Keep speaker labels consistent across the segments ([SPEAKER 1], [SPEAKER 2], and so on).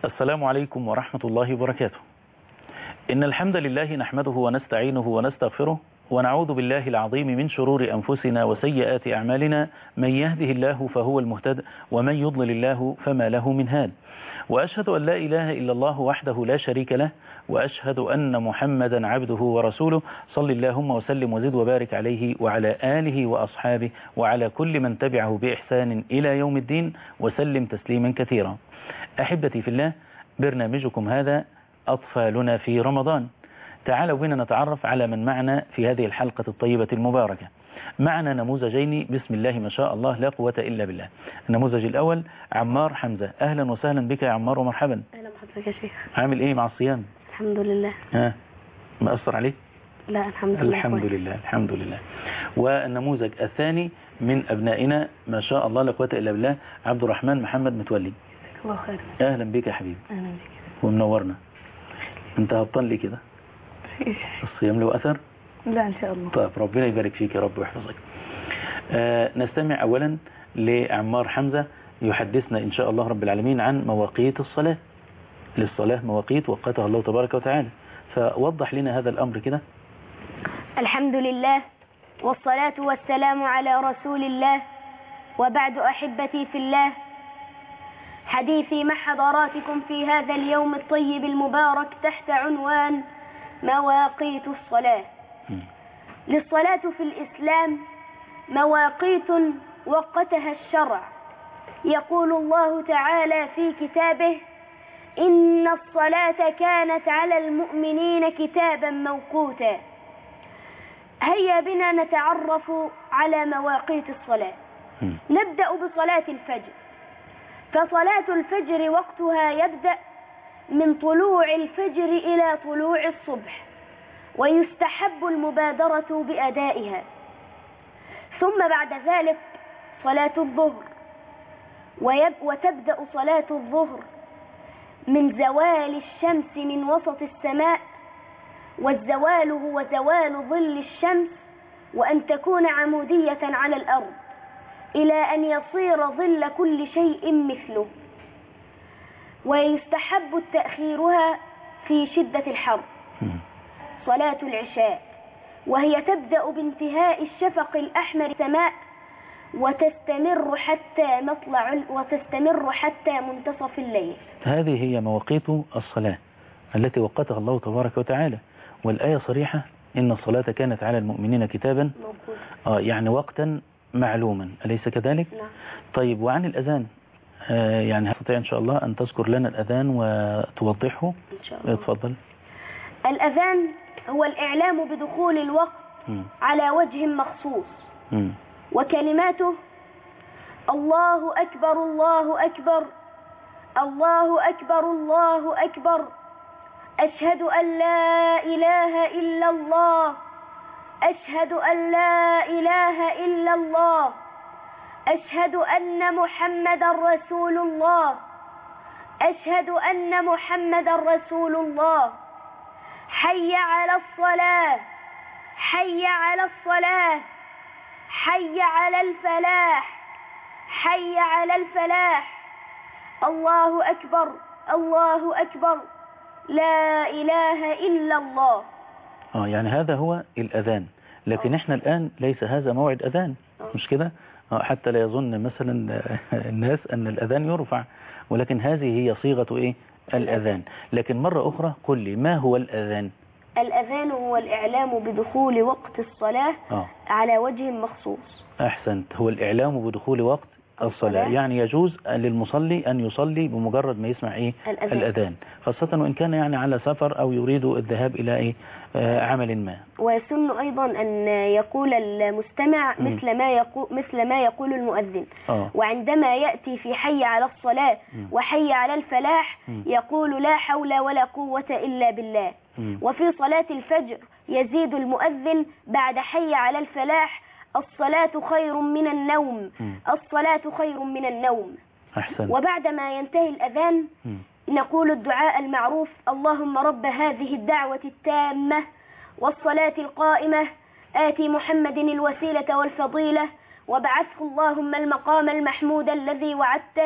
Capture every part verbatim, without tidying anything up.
[SPEAKER 1] السلام عليكم ورحمة الله وبركاته. إن الحمد لله نحمده ونستعينه ونستغفره ونعوذ بالله العظيم من شرور أنفسنا وسيئات أعمالنا. من يهده الله فهو المهتد ومن يضلل الله فما له من هاد. وأشهد أن لا إله إلا الله وحده لا شريك له، وأشهد أن محمدا عبده ورسوله. صل اللهم وسلم وزد وبارك عليه وعلى آله وأصحابه وعلى كل من تبعه بإحسان إلى يوم الدين وسلم تسليما كثيرا. أحبتي في الله، برنامجكم هذا أطفالنا في رمضان. تعالوا بنا نتعرف على من معنا في هذه الحلقة الطيبة المباركة. معنا نموذجين بسم الله ما شاء الله لا قوة إلا بالله. النموذج الأول عمار حمزة. أهلا وسهلا بك يا عمار ومرحبا.
[SPEAKER 2] أهلا بحضرتك يا شيخ.
[SPEAKER 1] عامل إيه مع الصيام؟
[SPEAKER 2] الحمد لله.
[SPEAKER 1] ها مأثر عليك؟
[SPEAKER 2] لا الحمد لله.
[SPEAKER 1] الحمد
[SPEAKER 2] كويس.
[SPEAKER 1] لله الحمد لله. والنموذج الثاني من أبنائنا ما شاء الله لا قوة إلا بالله، عبد الرحمن محمد متولي.
[SPEAKER 2] الله خير.
[SPEAKER 1] أهلا بك يا حبيبي.
[SPEAKER 2] أهلا بك.
[SPEAKER 1] ومنورنا. أنت هبطان لي كده؟ الصيام له أثر؟
[SPEAKER 2] لا إن شاء الله.
[SPEAKER 1] طيب ربنا يبارك فيك يا رب ويحفظك. آه نستمع أولا لعمار حمزة يحدثنا إن شاء الله رب العالمين عن مواقيت الصلاة. للصلاة مواقيت وقتها الله تبارك وتعالى، فوضح لنا هذا الأمر كده.
[SPEAKER 2] الحمد لله والصلاة والسلام على رسول الله، وبعد أحبتي في الله، حديثي مع حضراتكم في هذا اليوم الطيب المبارك تحت عنوان مواقيت الصلاة. للصلاة في الإسلام مواقيت وقتها الشرع. يقول الله تعالى في كتابه: إن الصلاة كانت على المؤمنين كتابا موقوتا. هيا بنا نتعرف على مواقيت الصلاة. نبدأ بصلاة الفجر. فصلاة الفجر وقتها يبدأ من طلوع الفجر إلى طلوع الصبح، ويستحب المبادرة بأدائها. ثم بعد ذلك صلاة الظهر، وتبدأ صلاة الظهر من زوال الشمس من وسط السماء، والزوال هو زوال ظل الشمس وأن تكون عمودية على الأرض إلى أن يصير ظل كل شيء مثله. ويستحب تأخيرها في شدة الحر. صلاة العشاء، وهي تبدأ بانتهاء الشفق الأحمر السماء وتستمر حتى مطلع وتستمر حتى منتصف الليل.
[SPEAKER 1] هذه هي مواقيت الصلاة التي وقتها الله تبارك وتعالى، والآية صريحة: إن الصلاة كانت على المؤمنين كتابا آه يعني وقتا معلوما، أليس كذلك؟
[SPEAKER 2] نعم.
[SPEAKER 1] طيب وعن الأذان آه يعني هتستطيع إن شاء الله أن تذكر لنا الأذان وتوضحه؟
[SPEAKER 2] إن شاء الله.
[SPEAKER 1] اتفضل.
[SPEAKER 2] الأذان هو الإعلام بدخول الوقت م. على وجه مخصوص. م. وكلماته: الله أكبر الله أكبر الله أكبر الله أكبر، أشهد أن لا إله إلا الله أشهد أن لا إله إلا الله أشهد أن محمدا رسول الله أشهد أن محمدا رسول الله حي على الصلاة حي على الصلاة حي على الفلاح حي على الفلاح الله أكبر الله أكبر لا إله إلا الله.
[SPEAKER 1] آه يعني هذا هو الأذان، لكن أوه. إحنا الآن ليس هذا موعد أذان، أوه. مش كده؟ آه حتى لا يظن مثلا الناس أن الأذان يرفع، ولكن هذه هي صيغة إيه؟ الأذان. لكن مرة أخرى قل لي ما هو الأذان؟
[SPEAKER 2] الأذان هو الإعلام بدخول وقت الصلاة آه. على وجه مخصوص.
[SPEAKER 1] أحسنت، هو الإعلام بدخول وقت الصلاة. يعني يجوز للمصلي أن يصلي بمجرد ما يسمع إيه؟ الأذان. الأذان، خاصة وإن كان يعني على سفر أو يريد الذهاب إلى إيه؟ آه عمل ما.
[SPEAKER 2] ويسن أيضا أن يقول المستمع م. مثل ما يقول مثل ما يقول المؤذن. آه. وعندما يأتي في حي على الصلاة م. وحي على الفلاح م. يقول لا حول ولا قوة إلا بالله. م. وفي صلاة الفجر يزيد المؤذن بعد حي على الفلاح: الصلاة خير من النوم م. الصلاة خير من النوم.
[SPEAKER 1] أحسن.
[SPEAKER 2] وبعدما ينتهي الأذان م. نقول الدعاء المعروف: اللهم رب هذه الدعوة التامة والصلاة القائمة آتي محمد الوسيلة والفضيلة وابعثه اللهم المقام المحمود الذي وعدته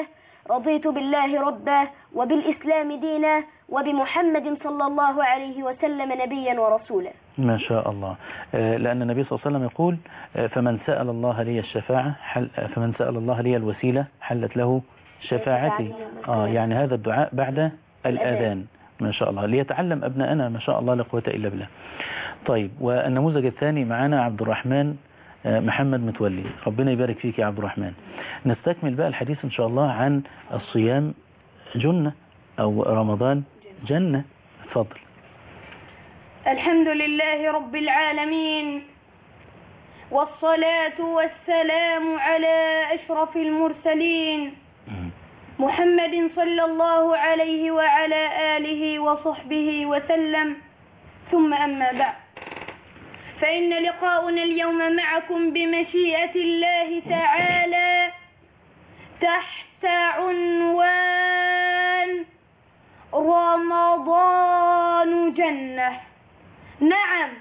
[SPEAKER 2] رضيت بالله ربا وبالإسلام دينا وبمحمد صلى الله عليه وسلم نبيا ورسولا.
[SPEAKER 1] ما شاء الله. لأن النبي صلى الله عليه وسلم يقول فمن سأل الله لي الشفاعة حل فمن سأل الله لي الوسيلة حلت له شفاعتي. آه يعني هذا الدعاء بعد الأذان. ما شاء الله، ليتعلم أبناءنا ما شاء الله لا قوة إلا بالله. طيب، والنموذج الثاني معنا عبد الرحمن محمد متولي. ربنا يبارك فيك يا عبد الرحمن. نستكمل بقى الحديث إن شاء الله عن الصيام جنة أو رمضان جنة. تفضل.
[SPEAKER 3] الحمد لله رب العالمين، والصلاة والسلام على أشرف المرسلين محمد صلى الله عليه وعلى آله وصحبه وسلم، ثم أما بعد، فإن لقاؤنا اليوم معكم بمشيئة الله تعالى تحت عنوان رمضان جنة. نعم،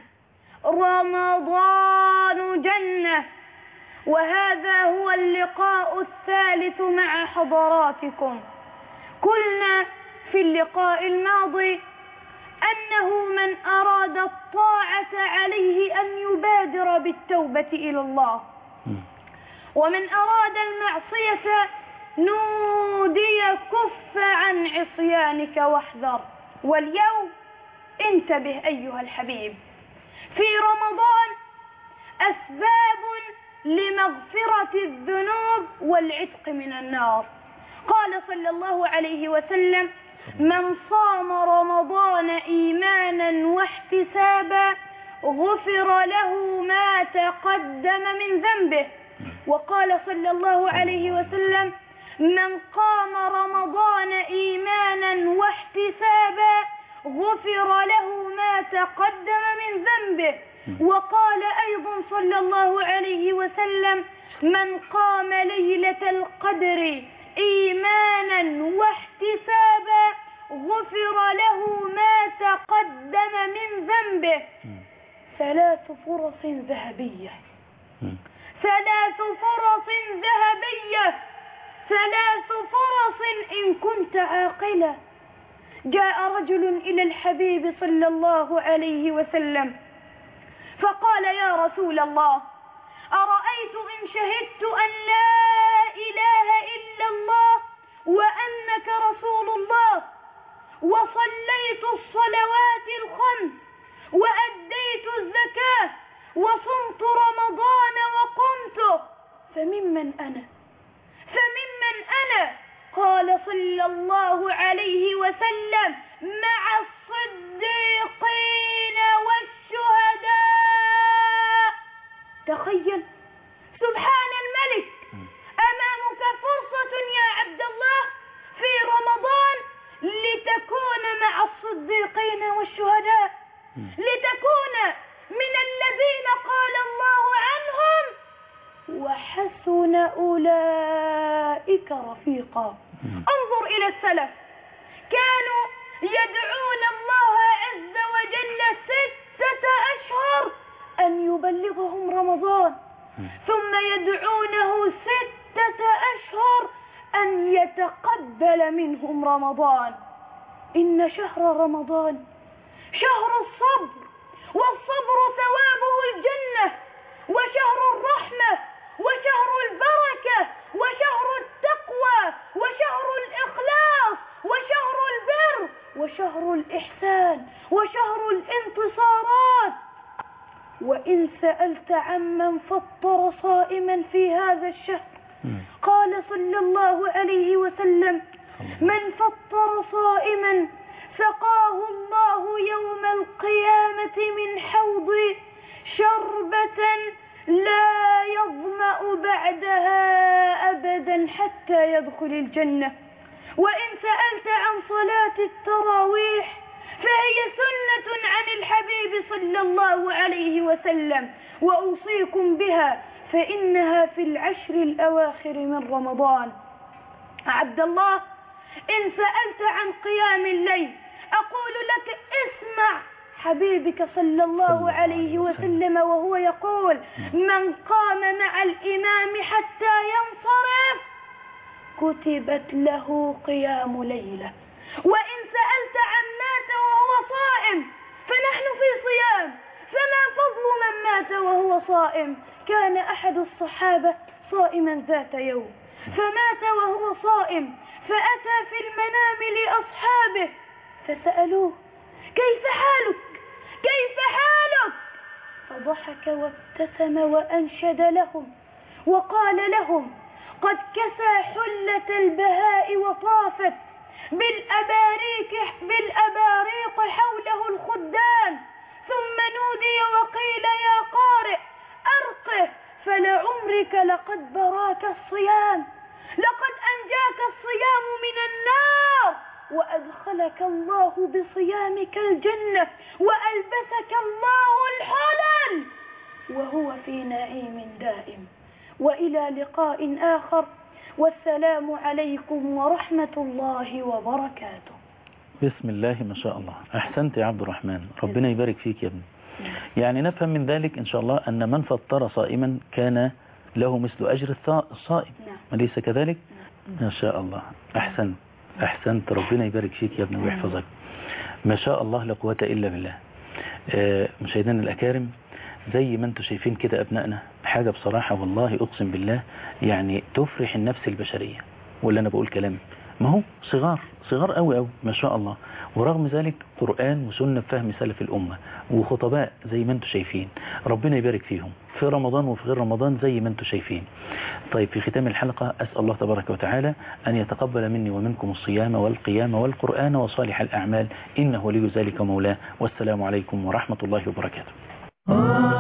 [SPEAKER 3] رمضان جنة، وهذا هو اللقاء الثالث مع حضراتكم. قلنا في اللقاء الماضي أنه من أراد الطاعة عليه أن يبادر بالتوبة إلى الله، ومن أراد المعصية نودي كف عن عصيانك واحذر. واليوم انتبه أيها الحبيب، في رمضان أسباب لمغفرة الذنوب والعتق من النار. قال صلى الله عليه وسلم: من صام رمضان إيمانا واحتسابا غفر له ما تقدم من ذنبه. وقال صلى الله عليه وسلم: من قام رمضان إيمانا واحتسابا غفر له ما تقدم من ذنبه. وقال أيضا صلى الله عليه وسلم: من قام ليلة القدر إيمانا واحتسابا غفر له ما تقدم من ذنبه. ثلاث فرص ذهبية، ثلاث فرص ذهبية، ثلاث فرص إن كنت عاقلا. جاء رجل إلى الحبيب صلى الله عليه وسلم فقال: يا رسول الله، أرأيت إن شهدت أن لا إله إلا الله وأنك رسول الله، وصليت الصلوات الخمس، وأديت الزكاة، وصمت رمضان وقمته، فممن أنا؟ فممن أنا؟ قال صلى الله عليه وسلم: مع الصديقين والشهداء. تخيل، سبحان الملك، أمامك فرصة يا عبد الله في رمضان لتكون مع الصديقين والشهداء، لتكون من الذين قال الله عنهم: وحسن أولئك رفيقا. انظر إلى السلف، كانوا يدعون الله عز وجل ستة أشهر أن يبلغهم رمضان، ثم يدعونه ستة أشهر أن يتقبل منهم رمضان. إن شهر رمضان شهر الصبر، والصبر ثوابه الجنة، وشهر الرحمة، وشهر البركة، وشهر التقوى، وشهر الإخلاص، وشهر البر، وشهر الإحسان، وشهر الانتصارات. وإن سألت عمن فطر صائما في هذا الشهر قال صلى الله عليه وسلم: من فطر صائما سقاه الله يوم القيامة من حوض شربة لا يظمأ بعدها أبدا حتى يدخل الجنة. وإن سألت عن صلاة التراويح فهي سنة عن الحبيب صلى الله عليه وسلم، وأوصيكم بها فإنها في العشر الأواخر من رمضان. عبد الله، إن سألت عن قيام الليل أقول لك اسمع حبيبك صلى الله عليه وسلم وهو يقول: من قام مع الإمام حتى ينصرف كتبت له قيام ليلة. وإن سألت عن مات وهو صائم فنحن في صيام، فما فضل من مات وهو صائم؟ كان أحد الصحابة صائما ذات يوم فمات وهو صائم، فأتى في المنام لأصحابه فسألوه: كيف حالك؟ كيف حالك؟ فضحك وابتسم وأنشد لهم وقال لهم: قد كسى حلة البهاء وطافت بالأباريق, بالأباريق حوله الخدام، ثم نودي وقيل: يا قارئ أرقه فلعمرك لقد براك الصيام، لقد أنجاك الصيام من النار وأدخلك الله بصيامك الجنة وألبسك الله الحلل وهو في نعيم دائم. وإلى لقاء آخر، والسلام عليكم ورحمة الله وبركاته.
[SPEAKER 1] بسم الله ما شاء الله. أحسنت يا عبد الرحمن، ربنا يبارك فيك يا ابني. يعني نفهم من ذلك إن شاء الله أن من فطر صائما كان له مثل أجر الصائم، أليس كذلك؟ ما شاء الله. أحسنت أحسنت، ربنا يبارك فيك يا ابني ويحفظك. ما شاء الله لا قوة إلا بالله. آه مشاهدينا الأكارم، زي ما انتم شايفين كده أبنائنا، حاجة بصراحة والله أقسم بالله يعني تفرح النفس البشرية. ولا أنا بقول كلام؟ ما هو صغار صغار قوي قوي ما شاء الله، ورغم ذلك قرآن وسنة بفهم سلف الأمة وخطباء زي ما انتم شايفين، ربنا يبارك فيهم في رمضان وفي غير رمضان زي ما انتم شايفين. طيب في ختام الحلقة أسأل الله تبارك وتعالى أن يتقبل مني ومنكم الصيام والقيام والقرآن وصالح الأعمال، إنه ولي ذلك مولاه. والسلام عليكم ورحمة الله وبركاته.